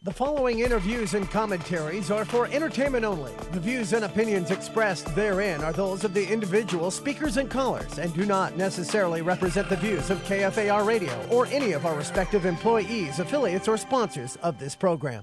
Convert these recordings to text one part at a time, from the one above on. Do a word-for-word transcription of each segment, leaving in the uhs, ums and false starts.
The following interviews and commentaries are for entertainment only. The views and opinions expressed therein are those of the individual speakers and callers and do not necessarily represent the views of K F A R Radio or any of our respective employees, affiliates, or sponsors of this program.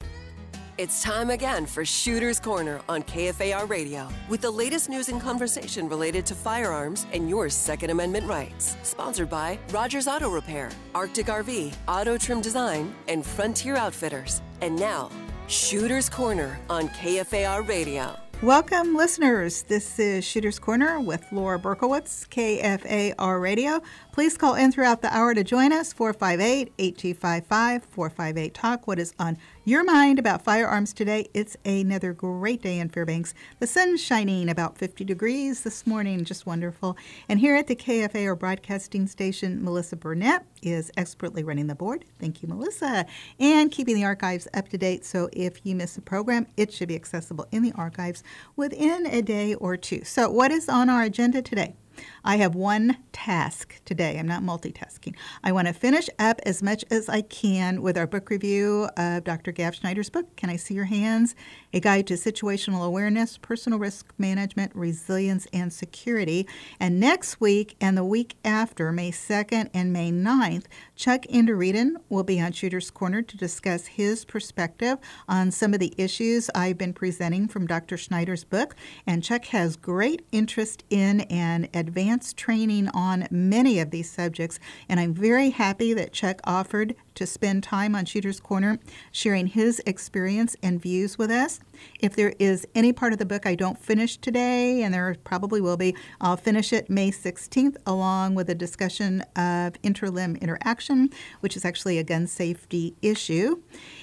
It's time again for Shooter's Corner on K F A R Radio with the latest news and conversation related to firearms and your Second Amendment rights. Sponsored by Rogers Auto Repair, Arctic R V, Auto Trim Design, and Frontier Outfitters. And now, Shooter's Corner on K F A R Radio. Welcome, listeners. This is Shooter's Corner with Laura Berkowitz, K F A R Radio. Please call in throughout the hour to join us, four five eight, eight two five five, four five eight, talk. What is on your mind about firearms today? It's another great day in Fairbanks. The sun's shining, about fifty degrees this morning, just wonderful. And here at the K F A R broadcasting station, Melissa Burnett is expertly running the board. Thank you, Melissa. And keeping the archives up to date, so if you miss a program, it should be accessible in the archives within a day or two. So what is on our agenda today? I have one task today. I'm not multitasking. I want to finish up as much as I can with our book review of Doctor Gav Schneider's book, Can I See Your Hands? A Guide to Situational Awareness, Personal Risk Management, Resilience, and Security. And next week and the week after, May second and May ninth, Chuck Indereden will be on Shooter's Corner to discuss his perspective on some of the issues I've been presenting from Doctor Schneider's book. And Chuck has great interest in and advanced training on many of these subjects, and I'm very happy that Chuck offered to spend time on Shooter's Corner sharing his experience and views with us. If there is any part of the book I don't finish today, and there probably will be, I'll finish it May sixteenth along with a discussion of interlimb interaction, which is actually a gun safety issue.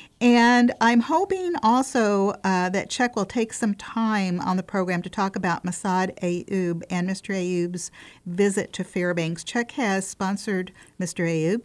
And I'm hoping also uh, that Chuck will take some time on the program to talk about Massad Ayoob and Mister Ayoob's visit to Fairbanks. Chuck has sponsored Mister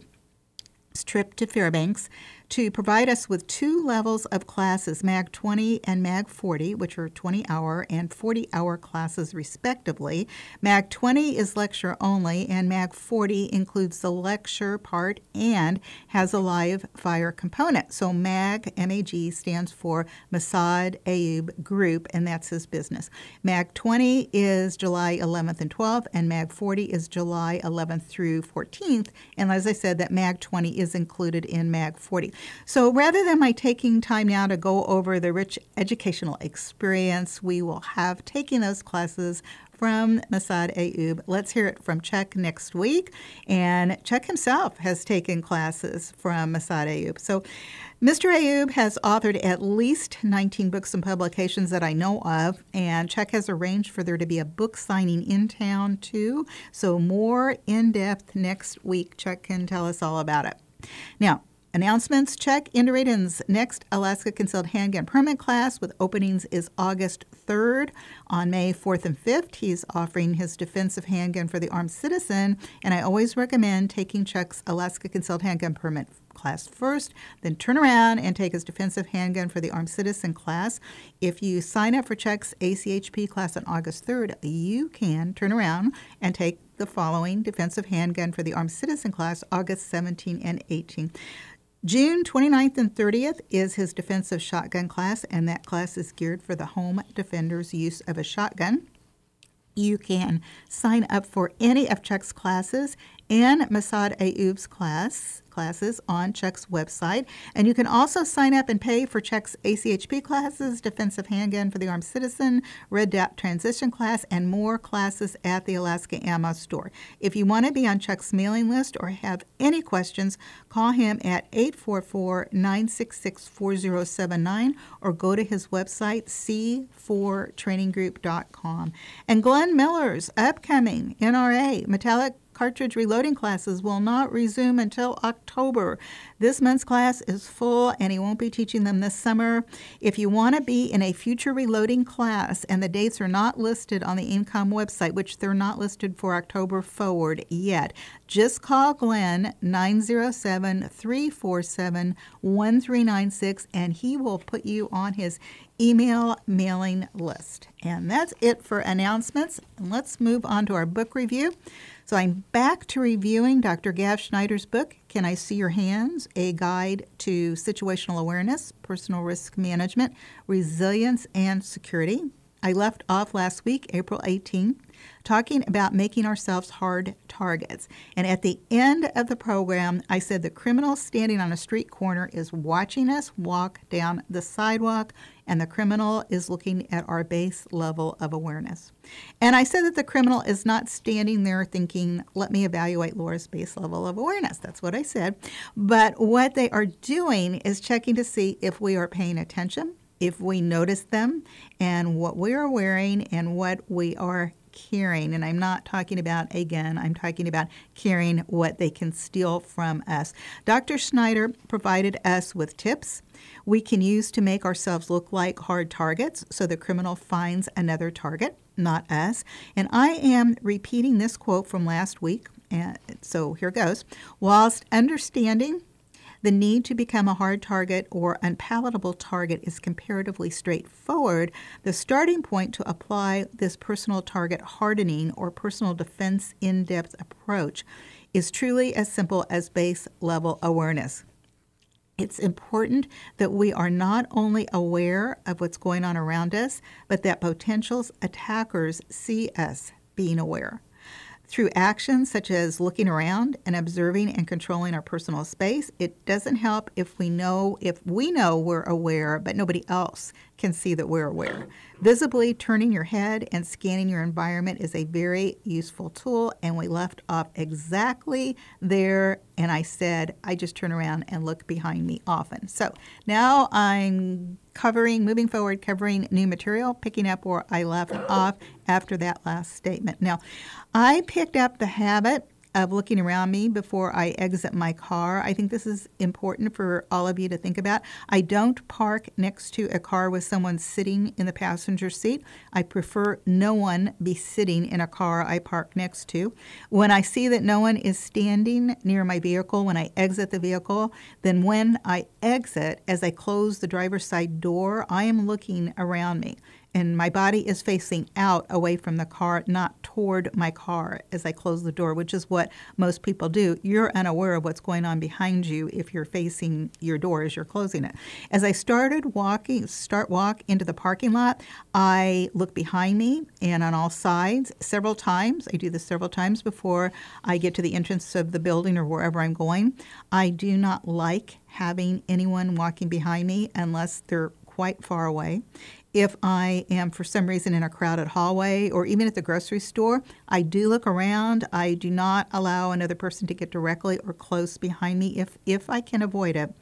Ayoob's trip to Fairbanks to provide us with two levels of classes, MAG twenty and MAG forty, which are twenty-hour and forty-hour classes respectively. MAG twenty is lecture only, and MAG forty includes the lecture part and has a live fire component. So MAG, M A G, stands for Massad Ayoob Group, and that's his business. MAG twenty is July eleventh and twelfth, and MAG forty is July eleventh through fourteenth. And as I said, that MAG twenty is included in MAG forty. So rather than my taking time now to go over the rich educational experience we will have taking those classes from Massad Ayoob, let's hear it from Chuck next week. And Chuck himself has taken classes from Massad Ayoob. So Mister Ayoob has authored at least nineteen books and publications that I know of, and Chuck has arranged for there to be a book signing in town too. So more in-depth next week. Chuck can tell us all about it. Now, announcements. Chuck Indereden's next Alaska Concealed Handgun Permit class with openings is August third. On May fourth and fifth, he's offering his defensive handgun for the armed citizen, and I always recommend taking Chuck's Alaska Concealed Handgun Permit class first, then turn around and take his defensive handgun for the armed citizen class. If you sign up for Chuck's A C H P class on August third, you can turn around and take the following defensive handgun for the armed citizen class August seventeenth and eighteenth. June twenty-ninth and thirtieth is his defensive shotgun class, and that class is geared for the home defender's use of a shotgun. You can sign up for any of Chuck's classes and Massad Ayoob's class classes on Chuck's website. And you can also sign up and pay for Chuck's A C H P classes, defensive handgun for the armed citizen, Red Dot transition class, and more classes at the Alaska Ammo store. If you want to be on Chuck's mailing list or have any questions, call him at eight four four, nine six six, four zero seven nine or go to his website, c four training group dot com. And Glenn Miller's upcoming N R A metallic cartridge reloading classes will not resume until October. This month's class is full, and he won't be teaching them this summer. If you want to be in a future reloading class and the dates are not listed on the INCOM website, which they're not listed for October forward yet, just call Glenn nine zero seven, three four seven, one three nine six, and he will put you on his email mailing list. And that's it for announcements. And let's move on to our book review. So I'm back to reviewing Doctor Gav Schneider's book, Can I See Your Hands? A Guide to Situational Awareness, Personal Risk Management, Resilience, and Security. I left off last week, April eighteenth, talking about making ourselves hard targets. And at the end of the program, I said the criminal standing on a street corner is watching us walk down the sidewalk, and the criminal is looking at our base level of awareness. And I said that the criminal is not standing there thinking, let me evaluate Laura's base level of awareness. That's what I said. But what they are doing is checking to see if we are paying attention, if we notice them, and what we are wearing and what we are carrying. And I'm not talking about a gun. I'm talking about carrying what they can steal from us. Doctor Schneider provided us with tips we can use to make ourselves look like hard targets so the criminal finds another target, not us. And I am repeating this quote from last week. And so here goes. Whilst understanding the need to become a hard target or unpalatable target is comparatively straightforward, the starting point to apply this personal target hardening or personal defense in-depth approach is truly as simple as base level awareness. It's important that we are not only aware of what's going on around us, but that potential attackers see us being aware. Through actions such as looking around and observing and controlling our personal space, it doesn't help if we know if we know we're aware, but nobody else can see that we're aware. Visibly turning your head and scanning your environment is a very useful tool, and we left off exactly there, and I said, I just turn around and look behind me often. So now I'm covering, moving forward, covering new material, picking up where I left off after that last statement. Now, I picked up the habit of looking around me before I exit my car. I think this is important for all of you to think about. I don't park next to a car with someone sitting in the passenger seat. I prefer no one be sitting in a car I park next to. When I see that no one is standing near my vehicle when I exit the vehicle, then when I exit, as I close the driver's side door, I am looking around me. And my body is facing out away from the car, not toward my car as I close the door, which is what most people do. You're unaware of what's going on behind you if you're facing your door as you're closing it. As I started walking, start walk into the parking lot, I look behind me and on all sides several times. I do this several times before I get to the entrance of the building or wherever I'm going. I do not like having anyone walking behind me unless they're quite far away. If I am, for some reason, in a crowded hallway or even at the grocery store, I do look around. I do not allow another person to get directly or close behind me if, if I can avoid it.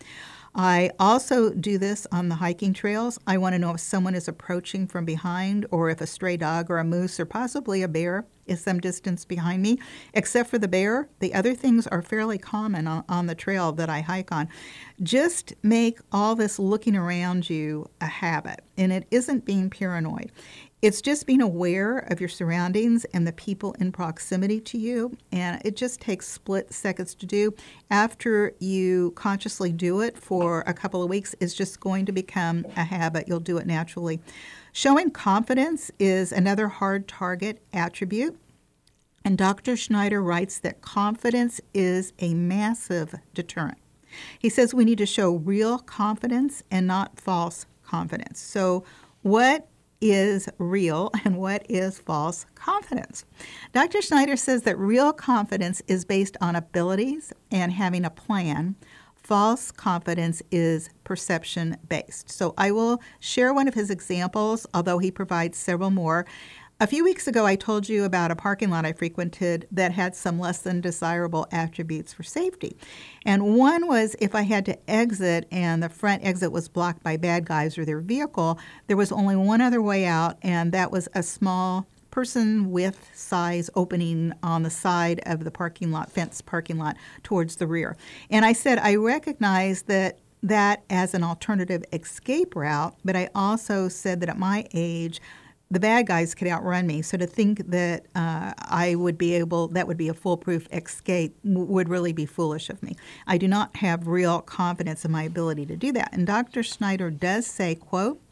I also do this on the hiking trails. I want to know if someone is approaching from behind or if a stray dog or a moose or possibly a bear is some distance behind me. Except for the bear, the other things are fairly common on, on the trail that I hike on. Just make all this looking around you a habit, and it isn't being paranoid. It's just being aware of your surroundings and the people in proximity to you, and it just takes split seconds to do. After you consciously do it for a couple of weeks, it's just going to become a habit. You'll do it naturally. Showing confidence is another hard target attribute, and Doctor Schneider writes that confidence is a massive deterrent. He says we need to show real confidence and not false confidence. So what is real and what is false confidence? Doctor Schneider says that real confidence is based on abilities and having a plan. False confidence is perception-based. So I will share one of his examples, although he provides several more. A few weeks ago, I told you about a parking lot I frequented that had some less than desirable attributes for safety. And one was if I had to exit and the front exit was blocked by bad guys or their vehicle, there was only one other way out, and that was a small person with size opening on the side of the parking lot, fence parking lot towards the rear. And I said I recognize that that as an alternative escape route, but I also said that at my age, the bad guys could outrun me. So to think that uh, I would be able, that would be a foolproof escape w- would really be foolish of me. I do not have real confidence in my ability to do that. And Doctor Schneider does say, quote,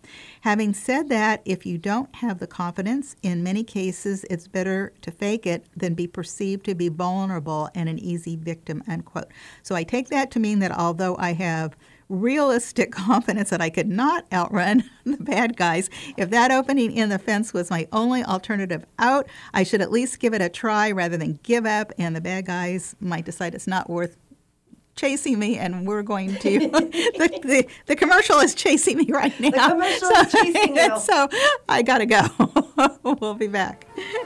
Having said that, if you don't have the confidence, in many cases it's better to fake it than be perceived to be vulnerable and an easy victim, unquote. So I take that to mean that although I have realistic confidence that I could not outrun the bad guys, if that opening in the fence was my only alternative out, I should at least give it a try rather than give up, and the bad guys might decide it's not worth chasing me, and we're going to the, the, the commercial is chasing me right now. The commercial so, is chasing you. So I gotta go. We'll be back.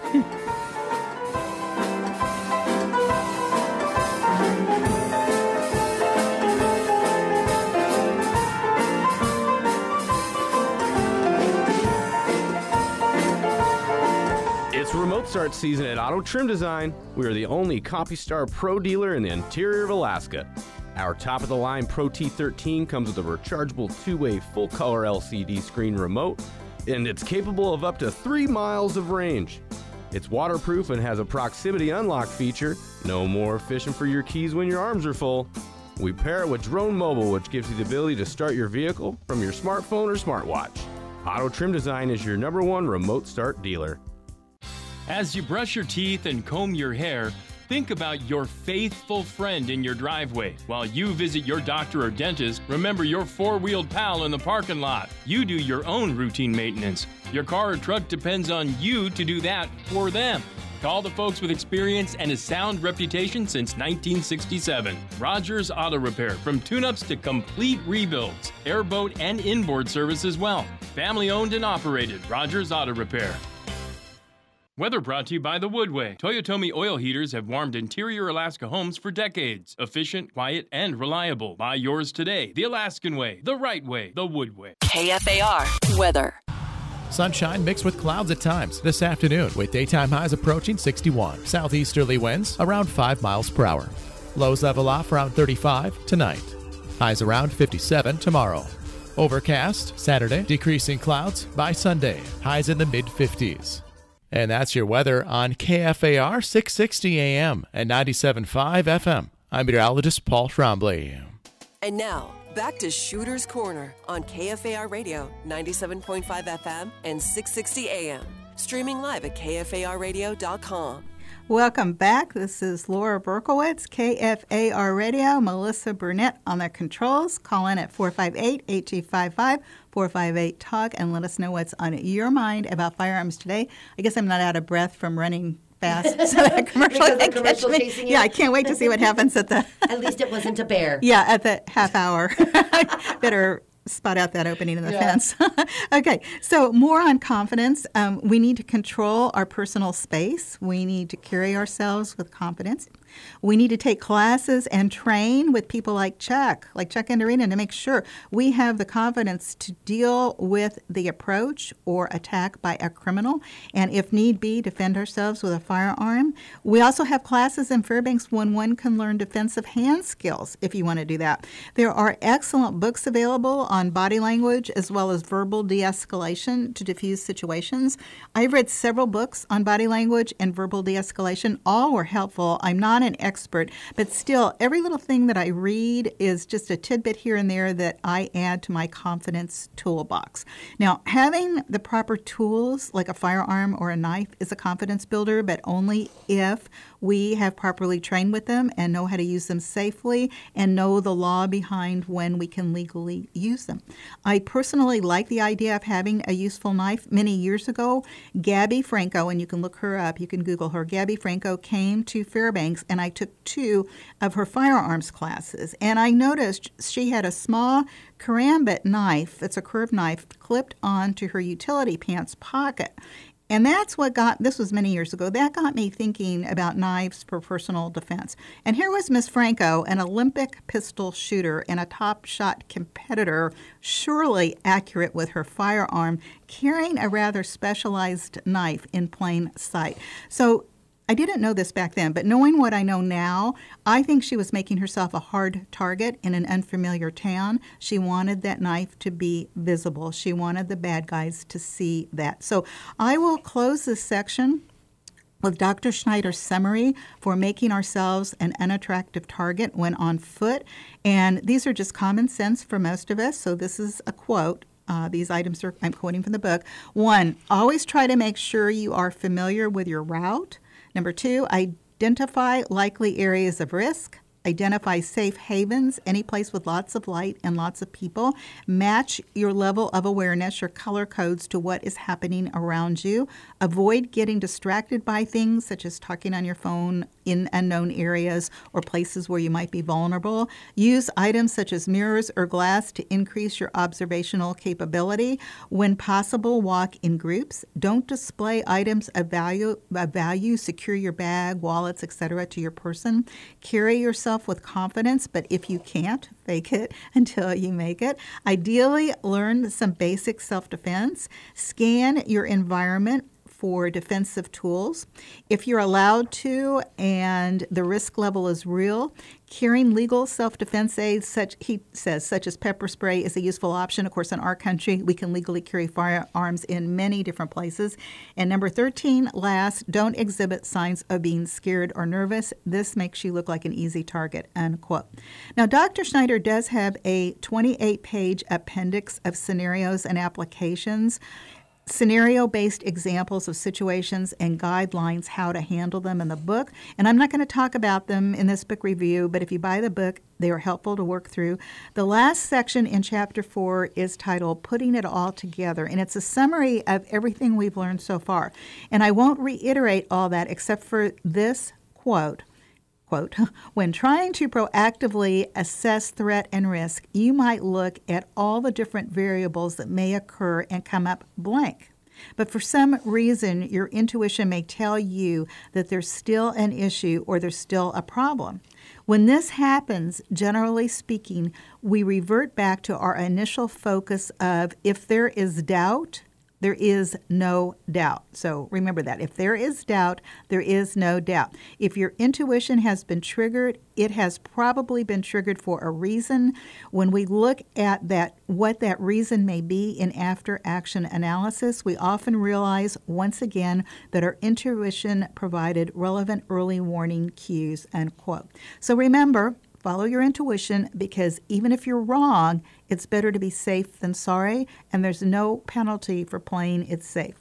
It's remote start season at Auto Trim Design. We are the only CompuStar Pro dealer in the interior of Alaska. Our top-of-the-line Pro T thirteen comes with a rechargeable two-way full-color L C D screen remote, and it's capable of up to three miles of range. It's waterproof and has a proximity unlock feature. No more fishing for your keys when your arms are full. We pair it with Drone Mobile, which gives you the ability to start your vehicle from your smartphone or smartwatch. Auto Trim Design is your number one remote start dealer. As you brush your teeth and comb your hair, think about your faithful friend in your driveway. While you visit your doctor or dentist, remember your four-wheeled pal in the parking lot. You do your own routine maintenance. Your car or truck depends on you to do that for them. Call the folks with experience and a sound reputation since nineteen sixty-seven. Rogers Auto Repair, from tune-ups to complete rebuilds, airboat and inboard service as well. Family owned and operated, Rogers Auto Repair. Weather brought to you by The Woodway. Toyotomi oil heaters have warmed interior Alaska homes for decades. Efficient, quiet, and reliable. Buy yours today. The Alaskan way. The right way. The Woodway. K F A R weather. Sunshine mixed with clouds at times this afternoon, with daytime highs approaching sixty-one. Southeasterly winds around five miles per hour. Lows level off around thirty-five tonight. Highs around fifty-seven tomorrow. Overcast Saturday, decreasing clouds by Sunday. Highs in the mid-fifties. And that's your weather on K F A R six sixty A M and ninety-seven point five F M. I'm meteorologist Paul Trombley. And now, back to Shooter's Corner on K F A R Radio, ninety-seven point five F M and six sixty A M. Streaming live at K F A R radio dot com. Welcome back. This is Laura Berkowitz, K F A R Radio. Melissa Burnett on the controls. Call in at four five eight, eight two five five, four five eight, talk and let us know what's on your mind about firearms today. I guess I'm not out of breath from running fast. So that commercial, because the commercial chasing you? Yeah, I can't wait to see what happens at the... At least it wasn't a bear. Yeah, at the half hour. Better spot out that opening in the yeah. fence. Okay, so more on confidence. Um, we need to control our personal space. We need to carry ourselves with confidence. We need to take classes and train with people like Chuck, like Chuck Enderina, to make sure we have the confidence to deal with the approach or attack by a criminal, and if need be, defend ourselves with a firearm. We also have classes in Fairbanks when one can learn defensive hand skills if you want to do that. There are excellent books available on body language as well as verbal de-escalation to diffuse situations. I've read several books on body language and verbal de-escalation. All were helpful. I'm not an expert, but still, every little thing that I read is just a tidbit here and there that I add to my confidence toolbox. Now, having the proper tools like a firearm or a knife is a confidence builder, but only if we have properly trained with them and know how to use them safely and know the law behind when we can legally use them. I personally like the idea of having a useful knife. Many years ago, Gabby Franco, and you can look her up, you can Google her, Gabby Franco came to Fairbanks, and I took two of her firearms classes. And I noticed she had a small karambit knife, it's a curved knife, clipped onto her utility pants pocket. And that's what got, this was many years ago, that got me thinking about knives for personal defense. And here was Miss Franco, an Olympic pistol shooter and a top shot competitor, surely accurate with her firearm, carrying a rather specialized knife in plain sight. So I didn't know this back then, but knowing what I know now, I think she was making herself a hard target in an unfamiliar town. She wanted that knife to be visible. She wanted the bad guys to see that. So I will close this section with Doctor Schneider's summary for making ourselves an unattractive target when on foot. And these are just common sense for most of us, so this is a quote Uh, these items are, I'm quoting from the book. One, always try to make sure you are familiar with your route. Number two, identify likely areas of risk. Identify safe havens, any place with lots of light and lots of people. Match your level of awareness, your color codes, to what is happening around you. Avoid getting distracted by things such as talking on your phone in unknown areas or places where you might be vulnerable. Use items such as mirrors or glass to increase your observational capability. When possible, walk in groups. Don't display items of value, of value. Secure your bag, wallets, et cetera to your person. Carry yourself with confidence, but if you can't, fake it until you make it. Ideally, learn some basic self-defense. Scan your environment for defensive tools. If you're allowed to and the risk level is real, carrying legal self-defense aids, such he says, such as pepper spray, is a useful option. Of course, in our country, we can legally carry firearms in many different places. And number thirteen, last, don't exhibit signs of being scared or nervous. This makes you look like an easy target, unquote. Now, Doctor Schneider does have a twenty-eight page appendix of scenarios and applications, scenario-based examples of situations and guidelines how to handle them in the book. And I'm not going to talk about them in this book review, but if you buy the book, they are helpful to work through. The last section in Chapter four is titled Putting It All Together, and it's a summary of everything we've learned so far. And I won't reiterate all that except for this quote. Quote, when trying to proactively assess threat and risk, you might look at all the different variables that may occur and come up blank. But for some reason, your intuition may tell you that there's still an issue or there's still a problem. When this happens, generally speaking, we revert back to our initial focus of if there is doubt, there is no doubt. So remember that. If there is doubt, there is no doubt. If your intuition has been triggered, it has probably been triggered for a reason. When we look at that, what that reason may be in after-action analysis, we often realize once again that our intuition provided relevant early warning cues, unquote. So remember, follow your intuition, because even if you're wrong, it's better to be safe than sorry, and there's no penalty for playing it safe.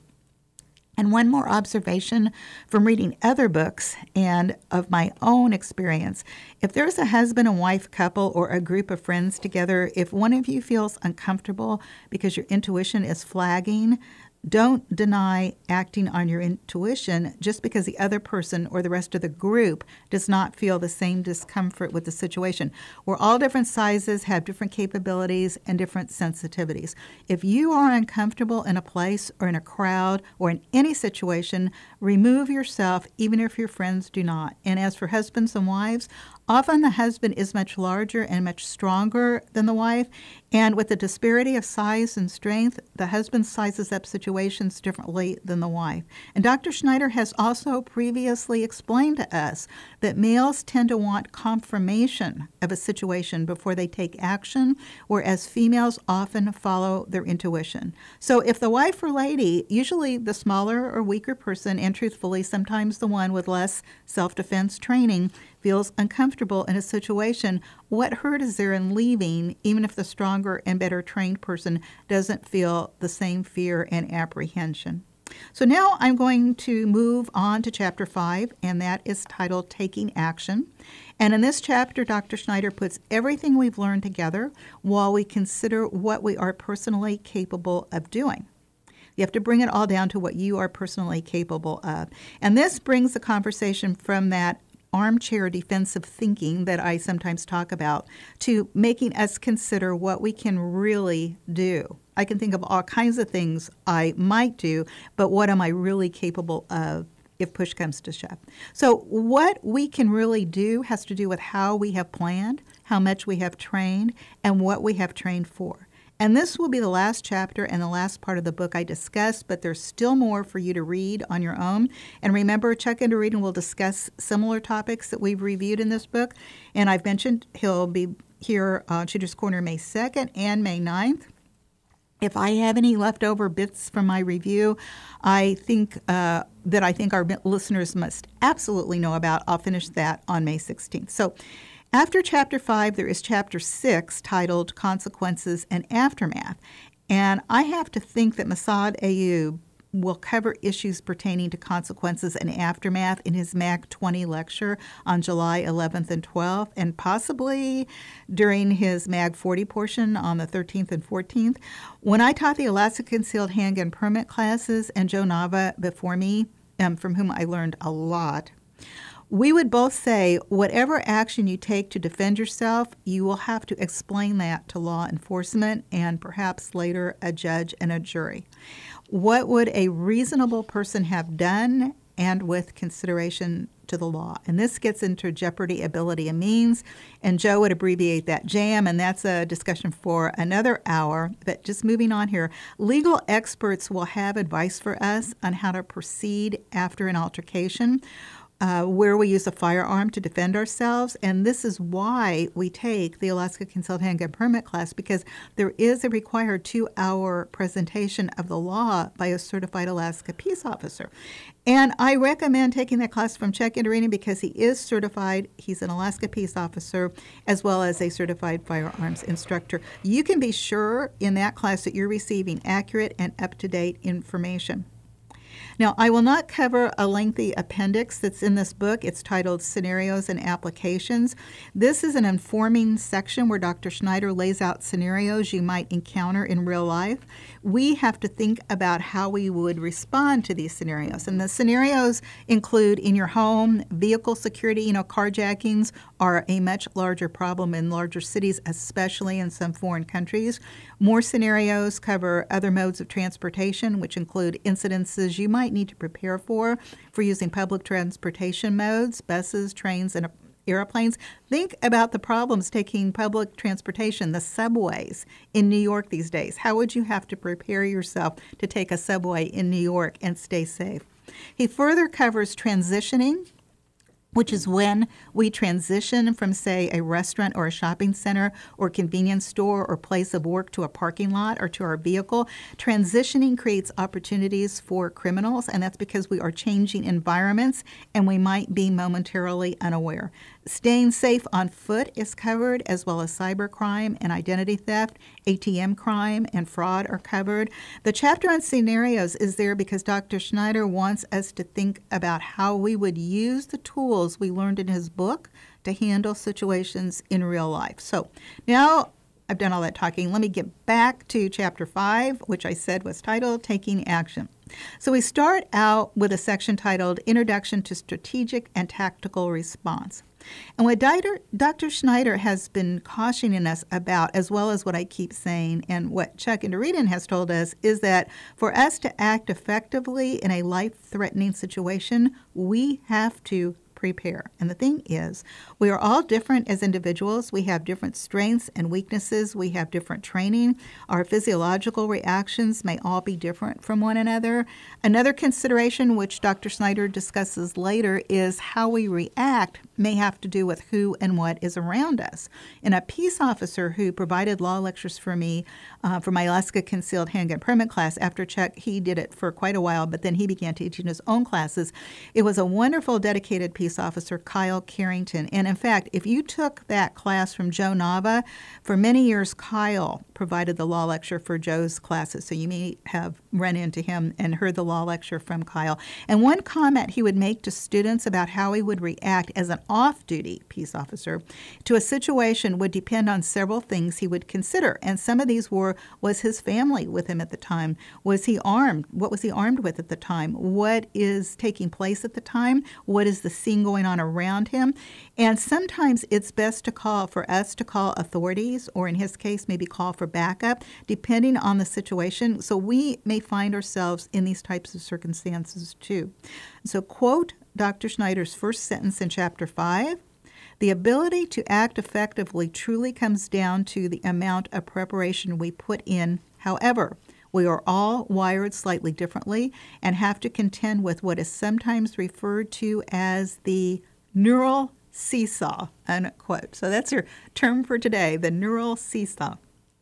And one more observation from reading other books and of my own experience. If there's a husband and wife couple or a group of friends together, if one of you feels uncomfortable because your intuition is flagging, don't deny acting on your intuition just because the other person or the rest of the group does not feel the same discomfort with the situation. We're all different sizes, have different capabilities, and different sensitivities. If you are uncomfortable in a place or in a crowd or in any situation, remove yourself, even if your friends do not. And as for husbands and wives, often the husband is much larger and much stronger than the wife, and with the disparity of size and strength, the husband sizes up situations differently than the wife. And Doctor Schneider has also previously explained to us that males tend to want confirmation of a situation before they take action, whereas females often follow their intuition. So if the wife or lady, usually the smaller or weaker person, and truthfully sometimes the one with less self-defense training, feels uncomfortable in a situation, what hurt is there in leaving, even if the stronger and better trained person doesn't feel the same fear and apprehension? So now I'm going to move on to Chapter five, and that is titled Taking Action. And in this chapter, Doctor Schneider puts everything we've learned together while we consider what we are personally capable of doing. You have to bring it all down to what you are personally capable of. And this brings the conversation from that armchair defensive thinking that I sometimes talk about to making us consider what we can really do. I can think of all kinds of things I might do, but what am I really capable of if push comes to shove? So what we can really do has to do with how we have planned, how much we have trained, and what we have trained for. And this will be the last chapter and the last part of the book I discuss, but there's still more for you to read on your own. And remember, Chuck Interreading will discuss similar topics that we've reviewed in this book. And I've mentioned he'll be here on Shooter's Corner May second and May ninth. If I have any leftover bits from my review, I think uh, that I think our listeners must absolutely know about, I'll finish that on May sixteenth. So after Chapter five, there is Chapter six, titled Consequences and Aftermath. And I have to think that Massad Ayoob will cover issues pertaining to consequences and aftermath in his MAG twenty lecture on July eleventh and twelfth, and possibly during his MAG forty portion on the thirteenth and fourteenth. When I taught the Alaska Concealed Handgun Permit classes, and Joe Nava before me, um, from whom I learned a lot, we would both say, whatever action you take to defend yourself, you will have to explain that to law enforcement and perhaps later a judge and a jury. What would a reasonable person have done, and with consideration to the law? And this gets into jeopardy, ability, and means, and Joe would abbreviate that JAM, and that's a discussion for another hour. But just moving on here, legal experts will have advice for us on how to proceed after an altercation, Uh, where we use a firearm to defend ourselves. And this is why we take the Alaska Concealed Handgun Permit class, because there is a required two-hour presentation of the law by a certified Alaska peace officer. And I recommend taking that class from Chuck Indorini because he is certified. He's an Alaska peace officer as well as a certified firearms instructor. You can be sure in that class that you're receiving accurate and up-to-date information. Now, I will not cover a lengthy appendix that's in this book. It's titled Scenarios and Applications. This is an informing section where Doctor Schneider lays out scenarios you might encounter in real life. We have to think about how we would respond to these scenarios. And the scenarios include in your home, vehicle security. You know, carjackings are a much larger problem in larger cities, especially in some foreign countries. More scenarios cover other modes of transportation, which include incidences you might need to prepare for, for using public transportation modes, buses, trains, and airplanes. Think about the problems taking public transportation, the subways in New York these days. How would you have to prepare yourself to take a subway in New York and stay safe? He further covers transitioning, which is when we transition from, say, a restaurant or a shopping center or convenience store or place of work to a parking lot or to our vehicle. Transitioning creates opportunities for criminals, and that's because we are changing environments and we might be momentarily unaware. Staying safe on foot is covered, as well as cybercrime and identity theft. A T M crime and fraud are covered. The chapter on scenarios is there because Doctor Schneider wants us to think about how we would use the tools we learned in his book to handle situations in real life. So now I've done all that talking. Let me get back to chapter five, which I said was titled Taking Action. So we start out with a section titled Introduction to Strategic and Tactical Response. And what Doctor Schneider has been cautioning us about, as well as what I keep saying, and what Chuck Indorini has told us, is that for us to act effectively in a life-threatening situation, we have to prepare. And the thing is, we are all different as individuals. We have different strengths and weaknesses. We have different training. Our physiological reactions may all be different from one another. Another consideration, which Doctor Schneider discusses later, is how we react may have to do with who and what is around us. And a peace officer who provided law lectures for me uh, for my Alaska Concealed Handgun Permit class, after Chuck, he did it for quite a while, but then he began teaching his own classes. It was a wonderful, dedicated peace officer, Kyle Carrington. And in fact, if you took that class from Joe Nava, for many years, Kyle provided the law lecture for Joe's classes. So you may have run into him and heard the law lecture from Kyle. And one comment he would make to students about how he would react as an off-duty peace officer to a situation would depend on several things he would consider. And some of these were, was his family with him at the time? Was he armed? What was he armed with at the time? What is taking place at the time? What is the scene going on around him? And sometimes it's best to call, for us to call authorities, or in his case, maybe call for backup, depending on the situation. So we may find ourselves in these types of circumstances too. So quote Doctor Schneider's first sentence in chapter five, "The ability to act effectively truly comes down to the amount of preparation we put in. However, we are all wired slightly differently and have to contend with what is sometimes referred to as the neural seesaw," unquote. So that's your term for today, the neural seesaw.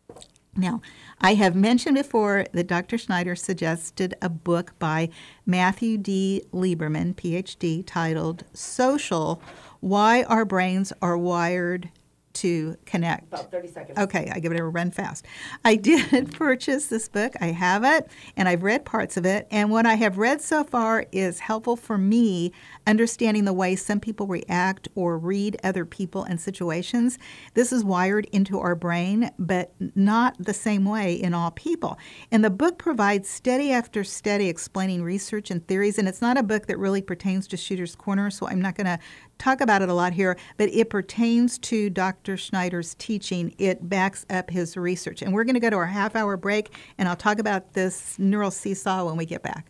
Now, I have mentioned before that Doctor Schneider suggested a book by Matthew D. Lieberman, P H D, titled Social: Why Our Brains Are Wired to connect. About thirty seconds. Okay, I give it a run fast. I did purchase this book. I have it, and I've read parts of it. And what I have read so far is helpful for me understanding the way some people react or read other people and situations. This is wired into our brain, but not the same way in all people. And the book provides study after study explaining research and theories, and it's not a book that really pertains to Shooter's Corner, so I'm not going to talk about it a lot here, but it pertains to Doctor Schneider's teaching. It backs up his research. And we're going to go to our half-hour break, and I'll talk about this neural seesaw when we get back.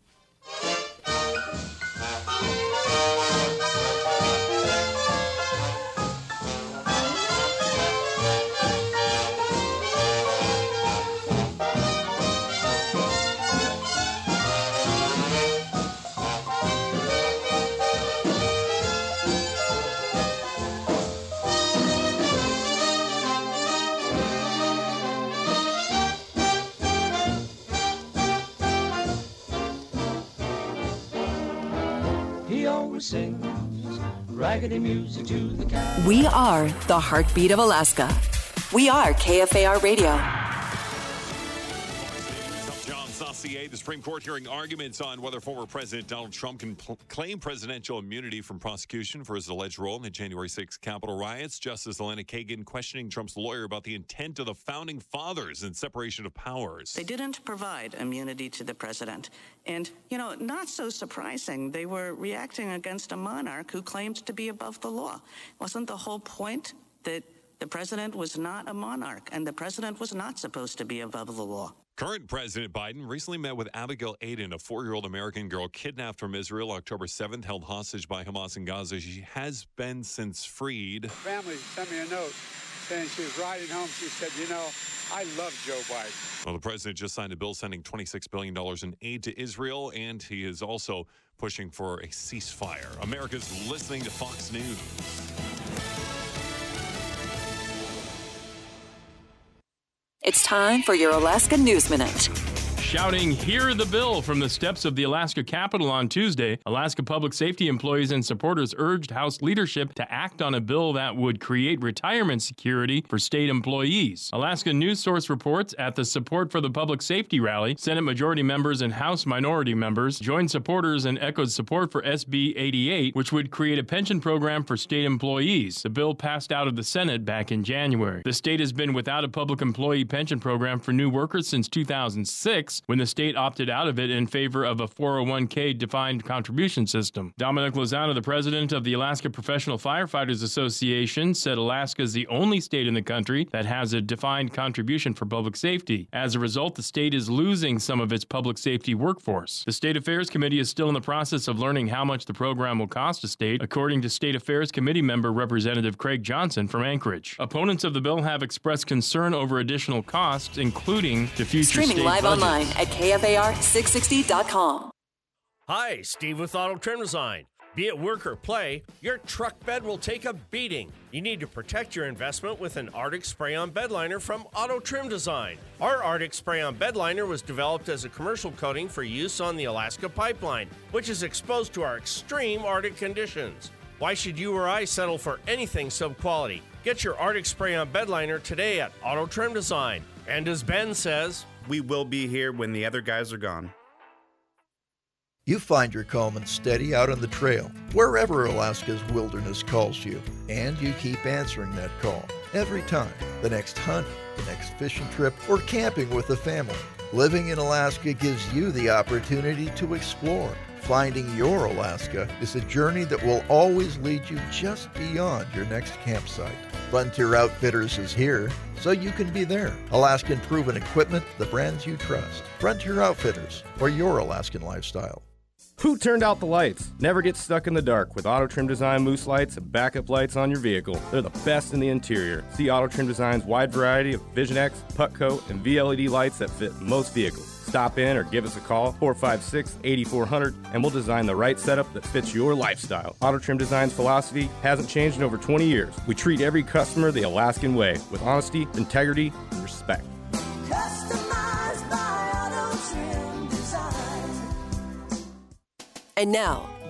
Sings raggedy music to the cow. We are the heartbeat of Alaska. We are K F A R Radio. John Saucier, the Supreme Court hearing arguments on whether former President Donald Trump can pl- claim presidential immunity from prosecution for his alleged role in the January sixth Capitol riots. Justice Elena Kagan questioning Trump's lawyer about the intent of the founding fathers in separation of powers. They didn't provide immunity to the president. And, you know, not so surprising, they were reacting against a monarch who claimed to be above the law. Wasn't the whole point that the president was not a monarch and the president was not supposed to be above the law? Current President Biden recently met with Abigail Aden, a four-year-old American girl kidnapped from Israel October seventh, held hostage by Hamas in Gaza. She has been since freed. Family sent me a note saying she was riding home. She said, you know, I love Joe Biden. Well, the president just signed a bill sending twenty-six billion dollars in aid to Israel, and he is also pushing for a ceasefire. America's listening to Fox News. It's time for your Alaska News Minute. Shouting, "Hear the bill" from the steps of the Alaska Capitol on Tuesday, Alaska public safety employees and supporters urged House leadership to act on a bill that would create retirement security for state employees. Alaska News Source reports at the Support for the Public Safety rally, Senate Majority members and House Minority members joined supporters and echoed support for S B eighty-eight, which would create a pension program for state employees. The bill passed out of the Senate back in January. The state has been without a public employee pension program for new workers since two thousand six, when the state opted out of it in favor of a four oh one k defined contribution system. Dominic Lozano, the president of the Alaska Professional Firefighters Association, said Alaska is the only state in the country that has a defined contribution for public safety. As a result, the state is losing some of its public safety workforce. The State Affairs Committee is still in the process of learning how much the program will cost the state, according to State Affairs Committee member Representative Craig Johnson from Anchorage. Opponents of the bill have expressed concern over additional costs, including the future Streaming state live budgets. online at K F A R six sixty dot com. Hi, Steve with Auto Trim Design. Be it work or play, your truck bed will take a beating. You need to protect your investment with an Arctic Spray-On Bed Liner from Auto Trim Design. Our Arctic Spray-On Bed Liner was developed as a commercial coating for use on the Alaska Pipeline, which is exposed to our extreme Arctic conditions. Why should you or I settle for anything sub-quality? Get your Arctic Spray-On Bed Liner today at Auto Trim Design. And as Ben says, we will be here when the other guys are gone. You find your calm and steady out on the trail, wherever Alaska's wilderness calls you, and you keep answering that call every time. The next hunt, the next fishing trip, or camping with the family. Living in Alaska gives you the opportunity to explore. Finding your Alaska is a journey that will always lead you just beyond your next campsite. Frontier Outfitters is here, so you can be there. Alaskan proven equipment, the brands you trust. Frontier Outfitters, for your Alaskan lifestyle. Who turned out the lights? Never get stuck in the dark with Auto Trim Design moose lights and backup lights on your vehicle. They're the best in the interior. See Auto Trim Design's wide variety of Vision X, Putco, and V L E D lights that fit most vehicles. Stop in or give us a call, four five six, eight four zero zero, and we'll design the right setup that fits your lifestyle. Auto Trim Design's philosophy hasn't changed in over twenty years. We treat every customer the Alaskan way, with honesty, integrity, and respect. And now,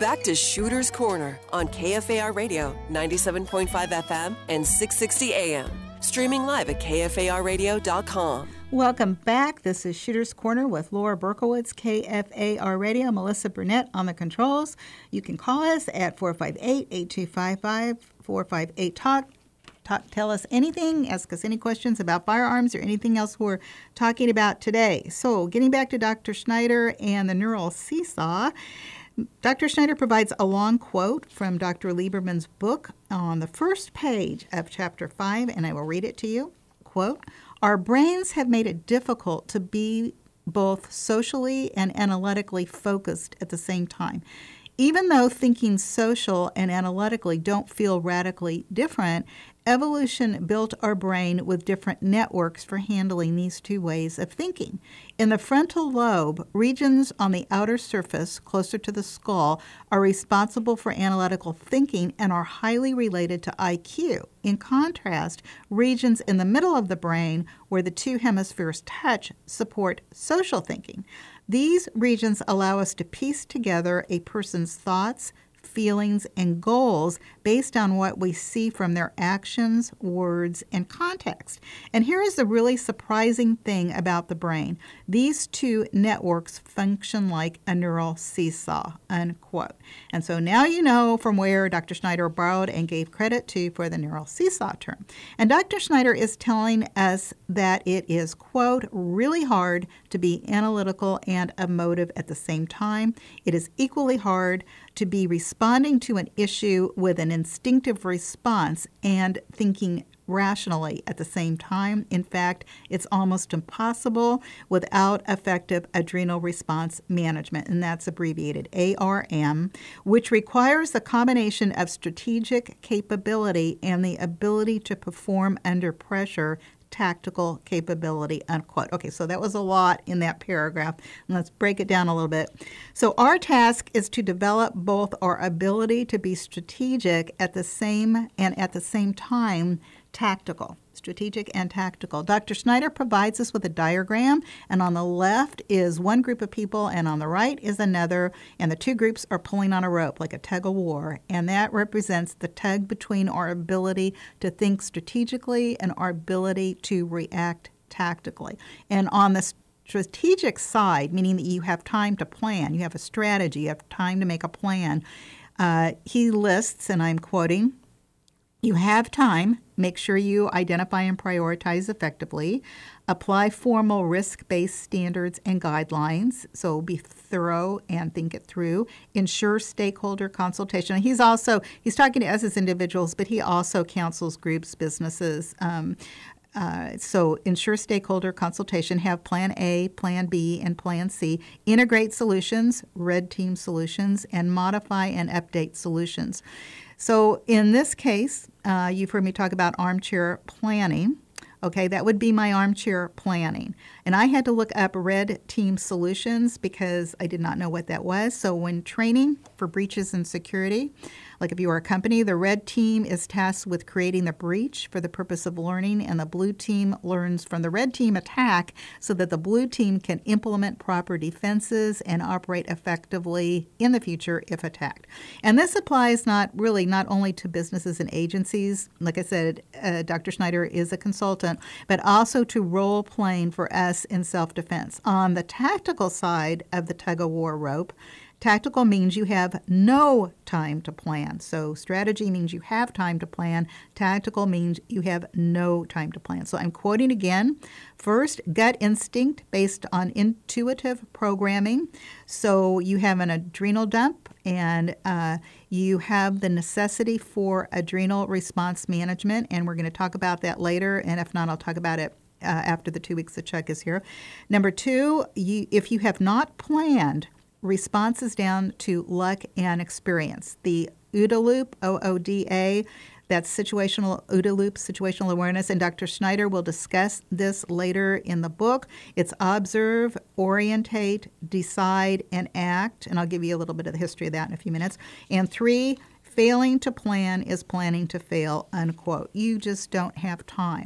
back to Shooter's Corner on K F A R Radio, ninety-seven point five F M and six sixty A M. Streaming live at K F A R radio dot com. Welcome back. This is Shooter's Corner with Laura Berkowitz, K F A R Radio, Melissa Burnett on the controls. You can call us at four five eight, eight two five five, four five eight, talk. Talk, tell us anything, ask us any questions about firearms or anything else we're talking about today. So getting back to Doctor Schneider and the neural seesaw, Doctor Schneider provides a long quote from Doctor Lieberman's book on the first page of chapter five, and I will read it to you. Quote, "Our brains have made it difficult to be both socially and analytically focused at the same time. Even though thinking social and analytically don't feel radically different, evolution built our brain with different networks for handling these two ways of thinking. In the frontal lobe, regions on the outer surface, closer to the skull, are responsible for analytical thinking and are highly related to I Q. In contrast, regions in the middle of the brain, where the two hemispheres touch, support social thinking. These regions allow us to piece together a person's thoughts, feelings, and goals based on what we see from their actions, words, and context. And here is the really surprising thing about the brain. These two networks function like a neural seesaw," unquote. And so now you know from where Doctor Schneider borrowed and gave credit to for the neural seesaw term. And Doctor Schneider is telling us that it is, quote, "really hard to be analytical and emotive at the same time. It is equally hard to be responding to an issue with an instinctive response and thinking rationally at the same time. In fact, it's almost impossible without effective adrenal response management," and that's abbreviated A R M, which requires the combination of strategic capability and the ability to perform under pressure, tactical capability, unquote. Okay, so that was a lot in that paragraph. And let's break it down a little bit. So our task is to develop both our ability to be strategic at the same and at the same time tactical. Strategic and tactical. Doctor Schneider provides us with a diagram, and on the left is one group of people, and on the right is another, and the two groups are pulling on a rope like a tug-of-war, and that represents the tug between our ability to think strategically and our ability to react tactically. And on the strategic side, meaning that you have time to plan, you have a strategy, you have time to make a plan, uh, he lists, and I'm quoting, "You have time. Make sure you identify and prioritize effectively. Apply formal risk-based standards and guidelines. So be thorough and think it through. Ensure stakeholder consultation." He's also, he's talking to us as individuals, but he also counsels groups, businesses. Um, Uh, so ensure stakeholder consultation, have plan A, plan B, and plan C, integrate solutions, red team solutions, and modify and update solutions. So in this case, uh, you've heard me talk about armchair planning. Okay, that would be my armchair planning. And I had to look up red team solutions because I did not know what that was. So when training for breaches and security, like if you are a company, the red team is tasked with creating the breach for the purpose of learning, and the blue team learns from the red team attack so that the blue team can implement proper defenses and operate effectively in the future if attacked. And this applies not really not only to businesses and agencies, like I said, uh, Doctor Schneider is a consultant, but also to role playing for us in self-defense. On the tactical side of the tug-of-war rope, tactical means you have no time to plan. So strategy means you have time to plan. Tactical means you have no time to plan. So I'm quoting again. First, gut instinct based on intuitive programming. So you have an adrenal dump, and uh, you have the necessity for adrenal response management, and we're going to talk about that later, and if not, I'll talk about it uh, after the two weeks that Chuck is here. Number two, you, if you have not planned, response is down to luck and experience. The OODA loop, O O D A, that's situational OODA loop, situational awareness, and Doctor Schneider will discuss this later in the book. It's observe, orientate, decide, and act, and I'll give you a little bit of the history of that in a few minutes. And three, failing to plan is planning to fail, unquote. You just don't have time.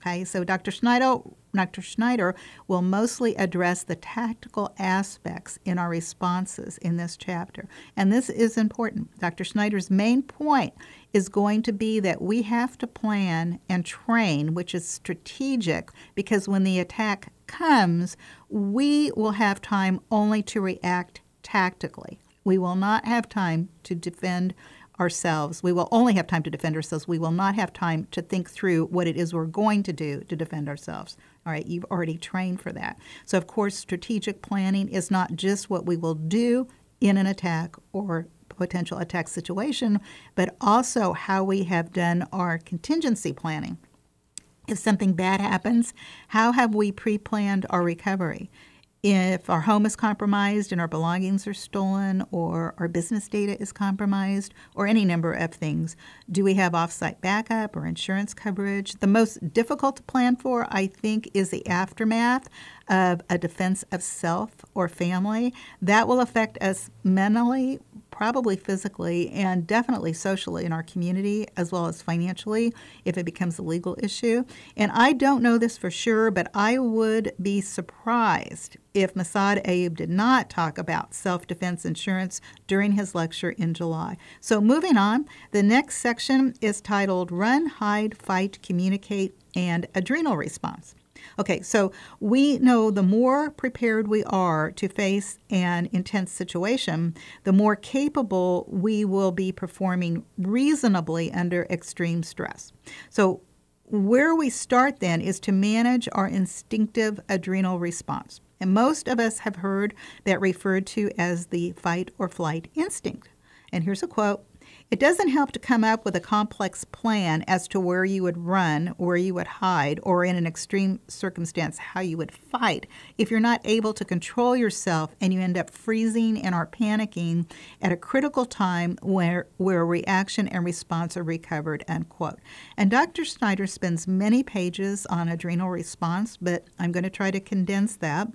Okay, so Doctor Schneider, Doctor Schneider will mostly address the tactical aspects in our responses in this chapter. And this is important. Doctor Schneider's main point is going to be that we have to plan and train, which is strategic, because when the attack comes, we will have time only to react tactically. We will not have time to defend ourselves. We will only have time to defend ourselves. We will not have time to think through what it is we're going to do to defend ourselves. All right, you've already trained for that. So, of course, strategic planning is not just what we will do in an attack or potential attack situation, but also how we have done our contingency planning. If something bad happens, how have we pre-planned our recovery? If our home is compromised and our belongings are stolen, or our business data is compromised, or any number of things, do we have off-site backup or insurance coverage? The most difficult to plan for, I think, is the aftermath of a defense of self or family. That will affect us mentally, probably physically, and definitely socially in our community, as well as financially if it becomes a legal issue. And I don't know this for sure, but I would be surprised if Massad Ayoob did not talk about self-defense insurance during his lecture in July. So moving on, the next section is titled Run, Hide, Fight, Communicate, and Adrenal Response. Okay, so we know the more prepared we are to face an intense situation, the more capable we will be performing reasonably under extreme stress. So where we start then is to manage our instinctive adrenal response. And most of us have heard that referred to as the fight or flight instinct. And here's a quote. It doesn't help to come up with a complex plan as to where you would run, where you would hide, or in an extreme circumstance, how you would fight if you're not able to control yourself and you end up freezing and are panicking at a critical time where, where reaction and response are recovered, end quote. And Doctor Schneider spends many pages on adrenal response, but I'm going to try to condense that.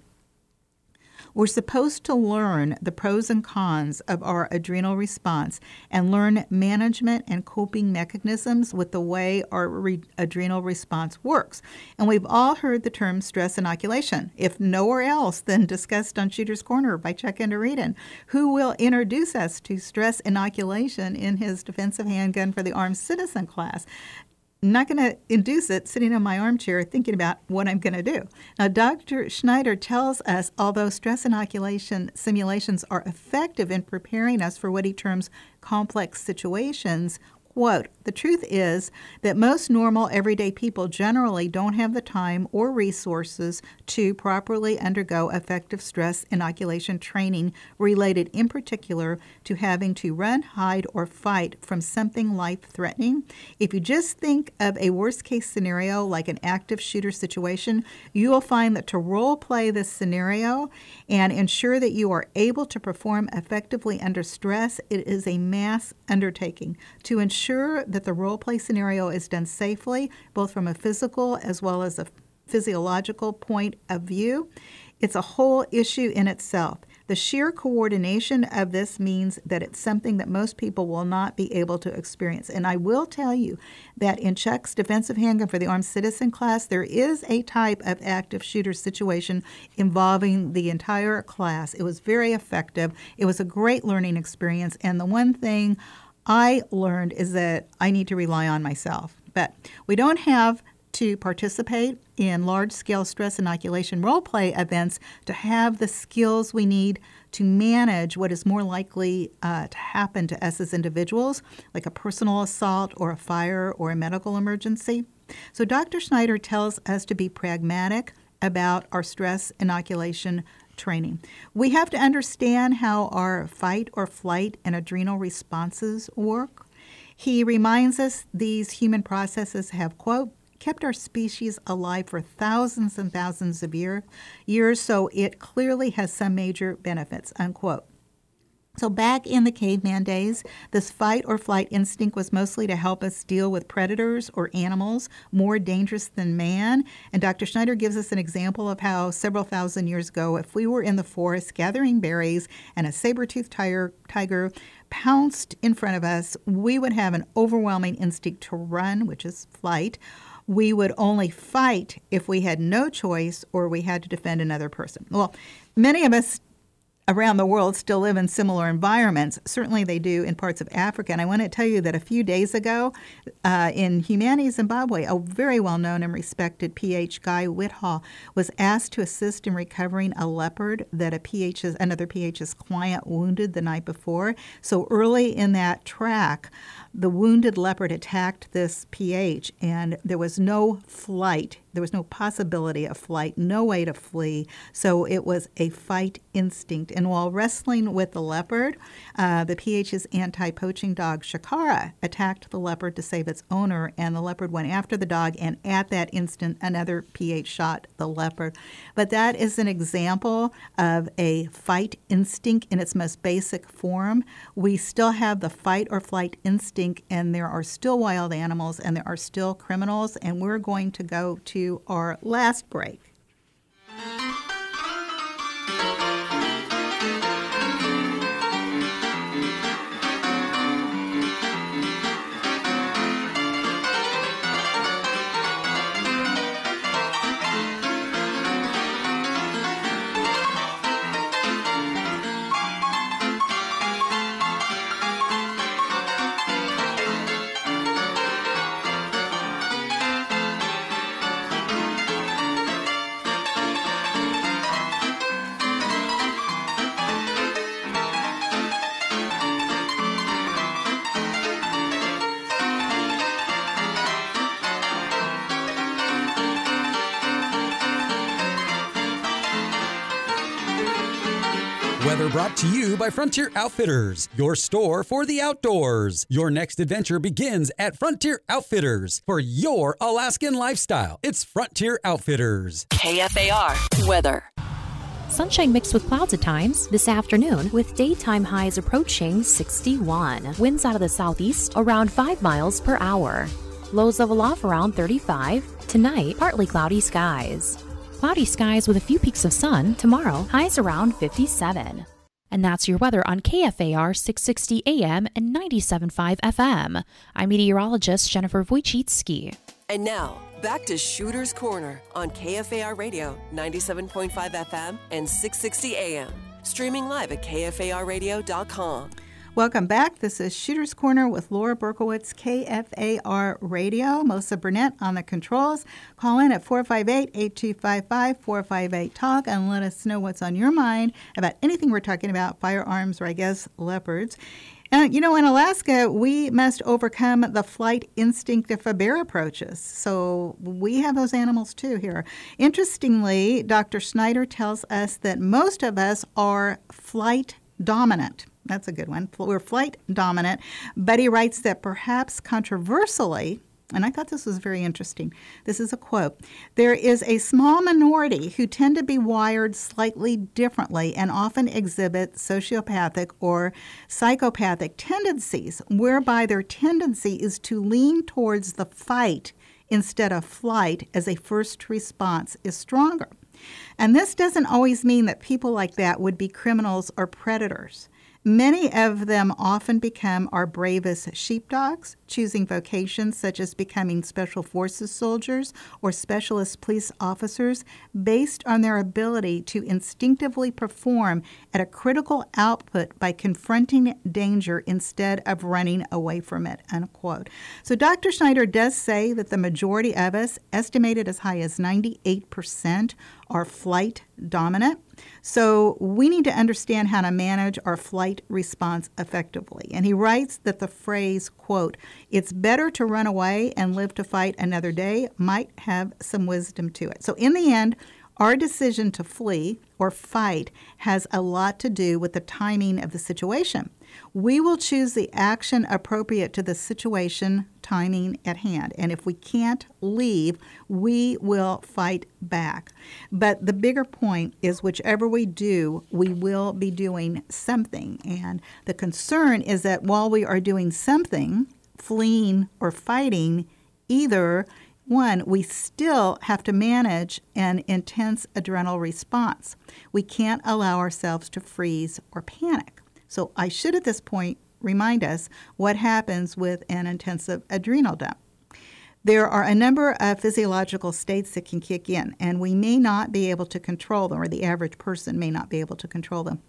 We're supposed to learn the pros and cons of our adrenal response and learn management and coping mechanisms with the way our re- adrenal response works. And we've all heard the term stress inoculation, if nowhere else than discussed on Shooter's Corner by Chuck Endereden, who will introduce us to stress inoculation in his defensive handgun for the armed citizen class. I'm not going to induce it sitting in my armchair thinking about what I'm going to do. Now, Doctor Schneider tells us, although stress inoculation simulations are effective in preparing us for what he terms complex situations, quote, the truth is that most normal everyday people generally don't have the time or resources to properly undergo effective stress inoculation training related in particular to having to run, hide, or fight from something life-threatening. If you just think of a worst-case scenario like an active shooter situation, you will find that to role-play this scenario and ensure that you are able to perform effectively under stress, it is a mass undertaking. To ensure that the role-play scenario is done safely, both from a physical as well as a physiological point of view, it's a whole issue in itself. The sheer coordination of this means that it's something that most people will not be able to experience. And I will tell you that in Chuck's defensive handgun for the armed citizen class, there is a type of active shooter situation involving the entire class. It was very effective. It was a great learning experience. And the one thing I learned is that I need to rely on myself. But we don't have to participate in large-scale stress inoculation role-play events to have the skills we need to manage what is more likely uh, to happen to us as individuals, like a personal assault or a fire or a medical emergency. So Doctor Schneider tells us to be pragmatic about our stress inoculation training. We have to understand how our fight or flight and adrenal responses work. He reminds us these human processes have, quote, kept our species alive for thousands and thousands of year, years, so it clearly has some major benefits, unquote. So back in the caveman days, this fight or flight instinct was mostly to help us deal with predators or animals more dangerous than man. And Doctor Schneider gives us an example of how several thousand years ago, if we were in the forest gathering berries and a saber-toothed tiger, tiger pounced in front of us, we would have an overwhelming instinct to run, which is flight, we would only fight if we had no choice or we had to defend another person. Well, many of us around the world still live in similar environments. Certainly they do in parts of Africa. And I want to tell you that a few days ago uh, in Humani, Zimbabwe, a very well-known and respected P H, Guy Whithall, was asked to assist in recovering a leopard that a P H's, another P H's client wounded the night before. So early in that track, the wounded leopard attacked this P H, and there was no flight. There was no possibility of flight, no way to flee. So it was a fight instinct. And while wrestling with the leopard, uh, the P H's anti-poaching dog, Shakara, attacked the leopard to save its owner, and the leopard went after the dog, and at that instant, another P H shot the leopard. But that is an example of a fight instinct in its most basic form. We still have the fight or flight instinct, and there are still wild animals, and there are still criminals, and we're going to go to our last break. Weather brought to you by Frontier Outfitters, your store for the outdoors. Your next adventure begins at Frontier Outfitters. For your Alaskan lifestyle, it's Frontier Outfitters. K F A R weather. Sunshine mixed with clouds at times this afternoon, with daytime highs approaching sixty-one. Winds out of the southeast around five miles per hour. Lows level off around thirty-five. Tonight, partly cloudy skies. Cloudy skies with a few peaks of sun. Tomorrow, highs around fifty-seven. And that's your weather on K F A R six sixty A M and ninety-seven point five F M. I'm meteorologist Jennifer Wojcicki. And now, back to Shooter's Corner on K F A R Radio, ninety-seven point five F M and six sixty A M. Streaming live at K F A R radio dot com. Welcome back. This is Shooter's Corner with Laura Berkowitz, K F A R Radio. Melissa Burnett on the controls. Call in at four five eight, eight two five five, four five eight, talk and let us know what's on your mind about anything we're talking about, firearms or, I guess, leopards. And, you know, in Alaska, we must overcome the flight instinct if a bear approaches. So we have those animals, too, here. Interestingly, Doctor Snyder tells us that most of us are flight dominant. That's a good one. We're flight dominant. But he writes that perhaps controversially, and I thought this was very interesting. This is a quote. There is a small minority who tend to be wired slightly differently and often exhibit sociopathic or psychopathic tendencies, whereby their tendency is to lean towards the fight instead of flight as a first response is stronger. And this doesn't always mean that people like that would be criminals or predators. Many of them often become our bravest sheepdogs, choosing vocations such as becoming special forces soldiers or specialist police officers based on their ability to instinctively perform at a critical output by confronting danger instead of running away from it, unquote. So Doctor Schneider does say that the majority of us, estimated as high as ninety-eight percent, are flight dominant. So we need to understand how to manage our flight response effectively. And he writes that the phrase, quote, "it's better to run away and live to fight another day," might have some wisdom to it. So in the end, our decision to flee or fight has a lot to do with the timing of the situation. We will choose the action appropriate to the situation, timing at hand. And if we can't leave, we will fight back. But the bigger point is whichever we do, we will be doing something. And the concern is that while we are doing something, fleeing or fighting, either one, we still have to manage an intense adrenal response. We can't allow ourselves to freeze or panic. So I should at this point remind us what happens with an intensive adrenal dump. There are a number of physiological states that can kick in, and we may not be able to control them, or the average person may not be able to control them.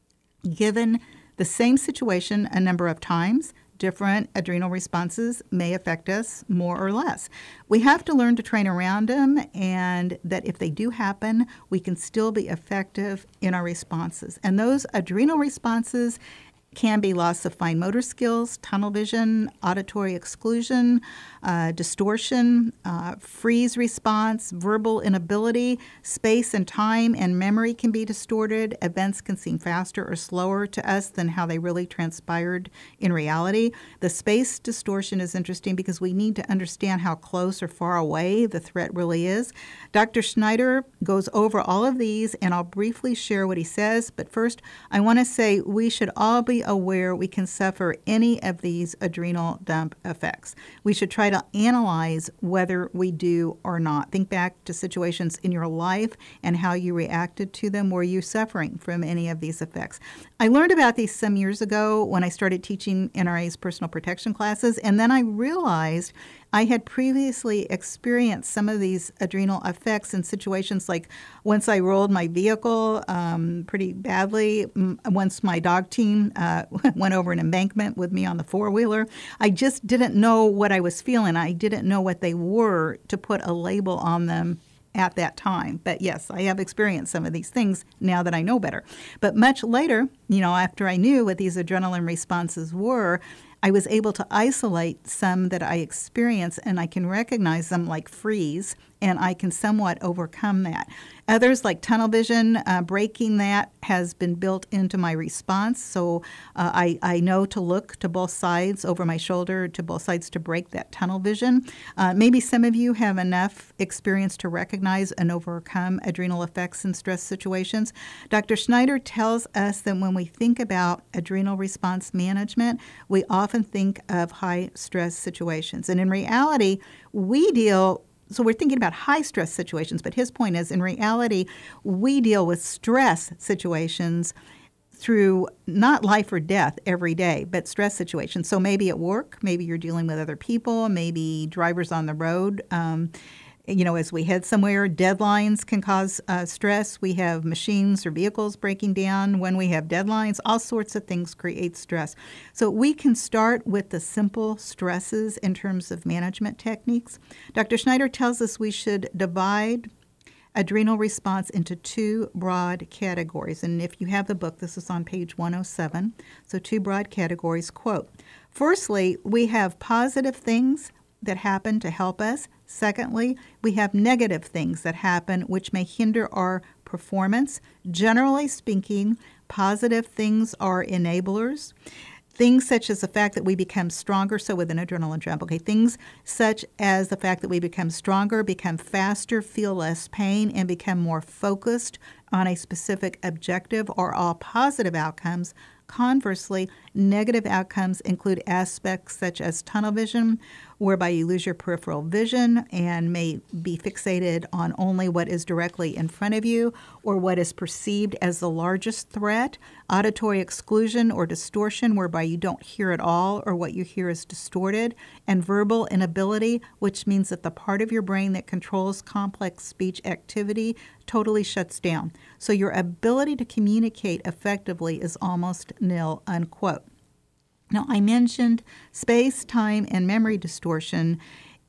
Given the same situation a number of times, different adrenal responses may affect us more or less. We have to learn to train around them, and that if they do happen, we can still be effective in our responses. And those adrenal responses can be loss of fine motor skills, tunnel vision, auditory exclusion, uh, distortion, uh, freeze response, verbal inability, space and time and memory can be distorted. Events can seem faster or slower to us than how they really transpired in reality. The space distortion is interesting because we need to understand how close or far away the threat really is. Doctor Schneider goes over all of these, and I'll briefly share what he says. But first, I want to say we should all be aware we can suffer any of these adrenal dump effects. We should try to analyze whether we do or not. Think back to situations in your life and how you reacted to them. Were you suffering from any of these effects? I learned about these some years ago when I started teaching N R A's personal protection classes, and then I realized I had previously experienced some of these adrenal effects in situations like once I rolled my vehicle um, pretty badly, once my dog team uh, went over an embankment with me on the four-wheeler. I just didn't know what I was feeling. I didn't know what they were to put a label on them at that time. But yes, I have experienced some of these things now that I know better. But much later, you know, after I knew what these adrenaline responses were, I was able to isolate some that I experienced, and I can recognize them like freeze, and I can somewhat overcome that. Others, like tunnel vision, uh, breaking that has been built into my response, so uh, I, I know to look to both sides, over my shoulder, to both sides to break that tunnel vision. Uh, maybe some of you have enough experience to recognize and overcome adrenal effects in stress situations. Doctor Schneider tells us that when we think about adrenal response management, we often think of high stress situations. And in reality, we deal So we're thinking about high stress situations, but his point is, in reality, we deal with stress situations through not life or death every day, but stress situations. So maybe at work, maybe you're dealing with other people, maybe drivers on the road. Um, you know, as we head somewhere, deadlines can cause uh, stress. We have machines or vehicles breaking down when we have deadlines. All sorts of things create stress. So we can start with the simple stresses in terms of management techniques. Doctor Schneider tells us we should divide adrenal response into two broad categories. And if you have the book, this is on page one oh seven. So two broad categories, quote, firstly, we have positive things that happen to help us. Secondly, we have negative things that happen which may hinder our performance. Generally speaking, positive things are enablers. Things such as the fact that we become stronger, so with an adrenaline jump, okay, things such as the fact that we become stronger, become faster, feel less pain, and become more focused on a specific objective are all positive outcomes. Conversely, negative outcomes include aspects such as tunnel vision, whereby you lose your peripheral vision and may be fixated on only what is directly in front of you or what is perceived as the largest threat. Auditory exclusion or distortion, whereby you don't hear at all or what you hear is distorted. And verbal inability, which means that the part of your brain that controls complex speech activity totally shuts down. So your ability to communicate effectively is almost nil, unquote. Now, I mentioned space, time, and memory distortion.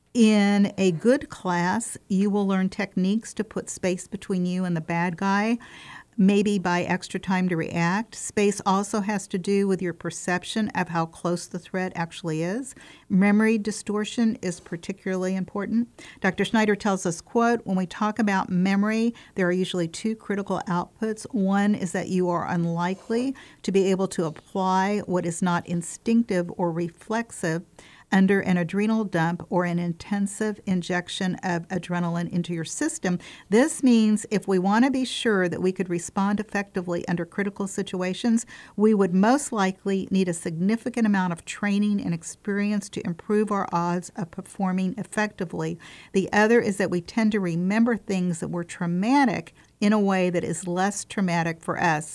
In a good class, you will learn techniques to put space between you and the bad guy, maybe by extra time to react. Space also has to do with your perception of how close the threat actually is. Memory distortion is particularly important. Doctor Schneider tells us, quote, when we talk about memory, there are usually two critical outputs. One is that you are unlikely to be able to apply what is not instinctive or reflexive under an adrenal dump or an intensive injection of adrenaline into your system. This means if we want to be sure that we could respond effectively under critical situations, we would most likely need a significant amount of training and experience to improve our odds of performing effectively. The other is that we tend to remember things that were traumatic in a way that is less traumatic for us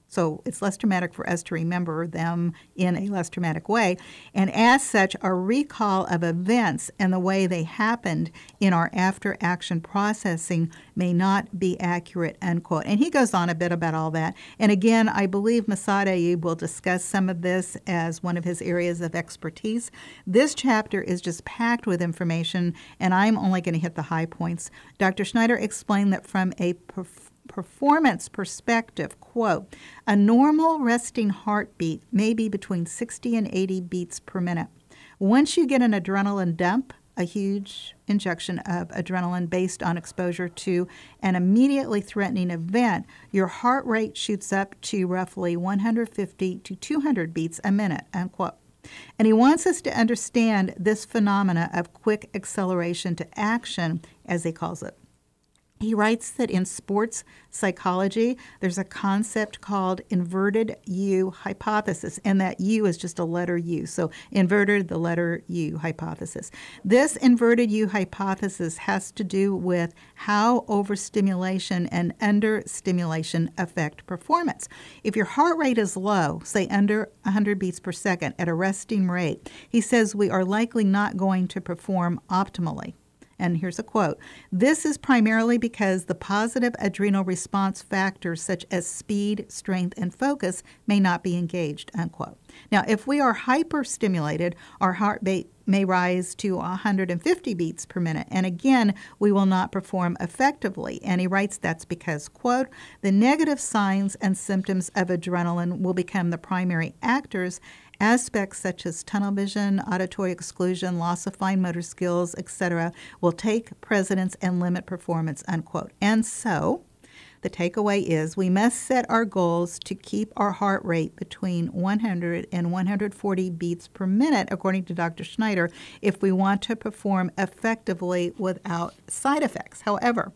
So it's less traumatic for us to remember them in a less traumatic way. And as such, our recall of events and the way they happened in our after-action processing may not be accurate, unquote. And he goes on a bit about all that. And again, I believe Massad Ayoob will discuss some of this as one of his areas of expertise. This chapter is just packed with information, and I'm only going to hit the high points. Doctor Schneider explained that from a perf- performance perspective, quote, a normal resting heartbeat may be between sixty and eighty beats per minute. Once you get an adrenaline dump, a huge injection of adrenaline based on exposure to an immediately threatening event, your heart rate shoots up to roughly one hundred fifty to two hundred beats a minute, unquote. And he wants us to understand this phenomena of quick acceleration to action, as he calls it. He writes that in sports psychology, there's a concept called inverted U hypothesis, and that U is just a letter U. So inverted, the letter U hypothesis. This inverted U hypothesis has to do with how overstimulation and understimulation affect performance. If your heart rate is low, say under one hundred beats per second at a resting rate, he says we are likely not going to perform optimally. And here's a quote. This is primarily because the positive adrenal response factors such as speed, strength, and focus may not be engaged, unquote. Now, if we are hyperstimulated, our heart rate may rise to one hundred fifty beats per minute. And again, we will not perform effectively. And he writes that's because, quote, the negative signs and symptoms of adrenaline will become the primary actors. Aspects such as tunnel vision, auditory exclusion, loss of fine motor skills, et cetera, will take precedence and limit performance, unquote. And so the takeaway is we must set our goals to keep our heart rate between one hundred and one hundred forty beats per minute, according to Doctor Schneider, if we want to perform effectively without side effects. However,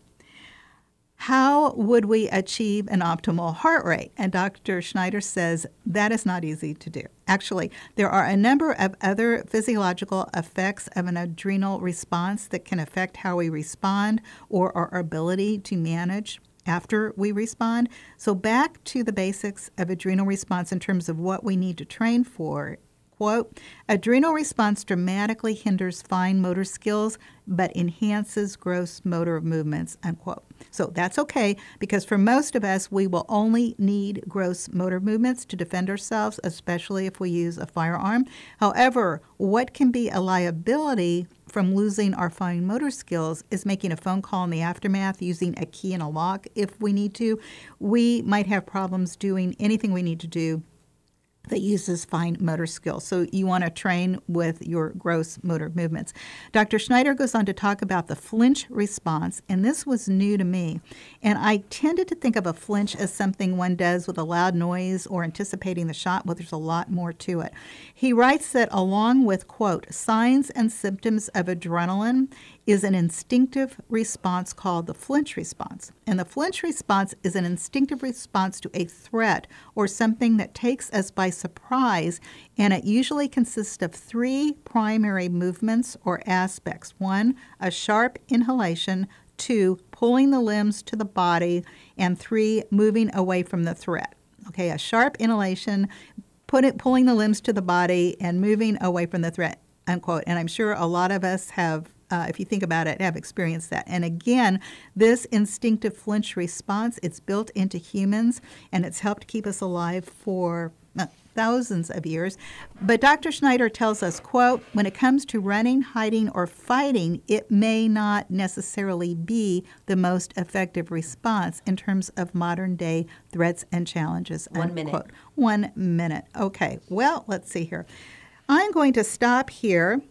how would we achieve an optimal heart rate? And Doctor Schneider says that is not easy to do. Actually, there are a number of other physiological effects of an adrenal response that can affect how we respond or our ability to manage after we respond. So back to the basics of adrenal response in terms of what we need to train for. Quote, adrenal response dramatically hinders fine motor skills but enhances gross motor movements, unquote. So that's okay, because for most of us, we will only need gross motor movements to defend ourselves, especially if we use a firearm. However, what can be a liability from losing our fine motor skills is making a phone call in the aftermath, using a key and a lock if we need to. We might have problems doing anything we need to do that uses fine motor skills. So you want to train with your gross motor movements. Doctor Schneider goes on to talk about the flinch response, and this was new to me. And I tended to think of a flinch as something one does with a loud noise or anticipating the shot. Well, there's a lot more to it. He writes that along with, quote, signs and symptoms of adrenaline is an instinctive response called the flinch response. And the flinch response is an instinctive response to a threat or something that takes us by surprise, and it usually consists of three primary movements or aspects. One, a sharp inhalation. Two, pulling the limbs to the body. And three, moving away from the threat. Okay, a sharp inhalation, put it, pulling the limbs to the body, and moving away from the threat, unquote. And I'm sure a lot of us have Uh, if you think about it, have experienced that. And again, this instinctive flinch response, it's built into humans, and it's helped keep us alive for uh, thousands of years. But Doctor Schneider tells us, quote, when it comes to running, hiding, or fighting, it may not necessarily be the most effective response in terms of modern-day threats and challenges. One unquote. minute. One minute. Okay, well, let's see here. I'm going to stop here.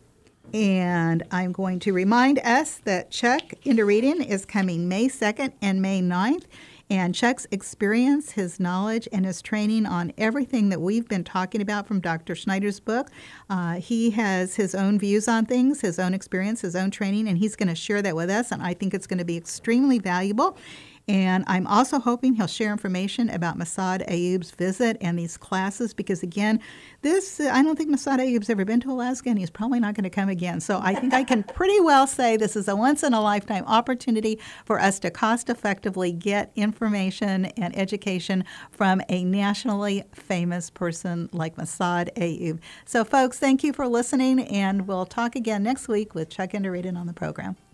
And I'm going to remind us that Chuck Into Reading is coming May second and May ninth. And Chuck's experience, his knowledge, and his training on everything that we've been talking about from Doctor Schneider's book. Uh, he has his own views on things, his own experience, his own training, and he's going to share that with us. And I think it's going to be extremely valuable. And I'm also hoping he'll share information about Massad Ayyoub's visit and these classes because, again, this uh, I don't think Massad Ayyoub's ever been to Alaska, and he's probably not going to come again. So I think I can pretty well say this is a once-in-a-lifetime opportunity for us to cost-effectively get information and education from a nationally famous person like Massad Ayyoub. So, folks, thank you for listening, and we'll talk again next week with Chuck Enderidan on the program.